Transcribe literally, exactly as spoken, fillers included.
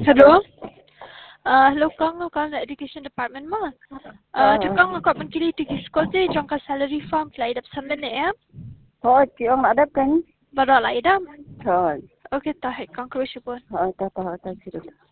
Hello. Uh, hello Kang, kang na education department mo. Uh, uh kang ako man kili tigi school ti jong ka salary form klay dap sa men eh. Thôi, chị ông đã đáp cánh. Bara lay dam. Thôi. Okay ta hay kang crucible. Thôi, ta ta ta ta.